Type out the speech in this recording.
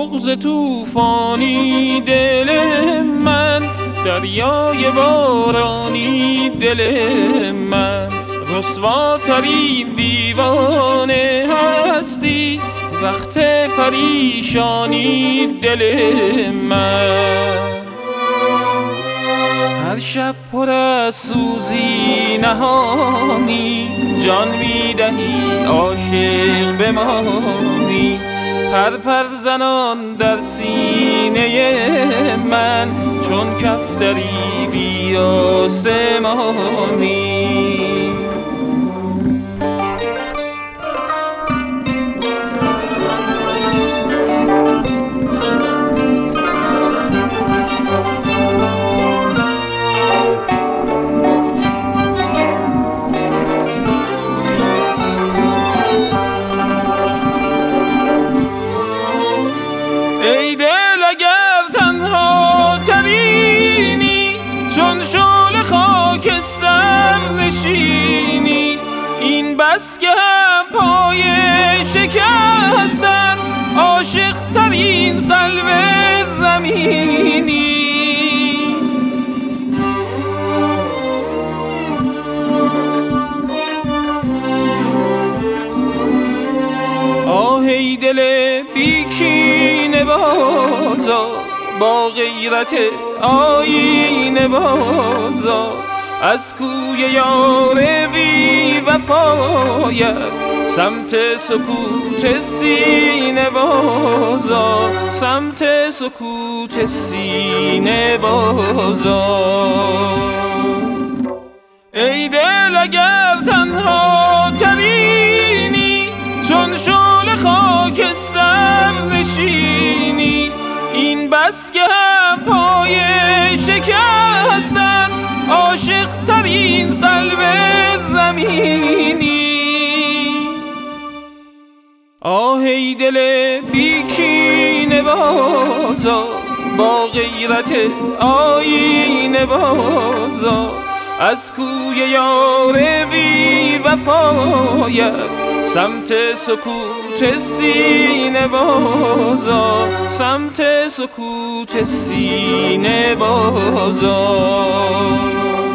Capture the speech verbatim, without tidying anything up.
بغض طوفانی دل من، دریای بارانی دل من، رسواترین دیوانه هستی وقت پریشانی دل من. هر شب پر از سوزی نهانی، جان میدهی عاشق بمانی، پر پر زنان در سینه من، چون کفتری بی آسمانی. ای دل اگر تنها ترینی، چون شعله خاکستر نشینی، این بس که هم پای شکستن، عاشق ترین قلب زمینی. آه ای دل بیکینه بازا، با غیرت آینه بازا، از کوی یار بی وفایت سمت سکوت سینه بازا، سمت سکوت سینه بازا. ای دل اگر تنها ترینی، چون شعله خاکستر نشینی، این بس که هم پای شکستن، عاشق ترین قلب زمینی. آه ای دل بیکینه بازا، با غیرت آینه بازا، از کوی یار بی وفایت سمت سکوت سینه بازا، سمت سکوت سینه بازا.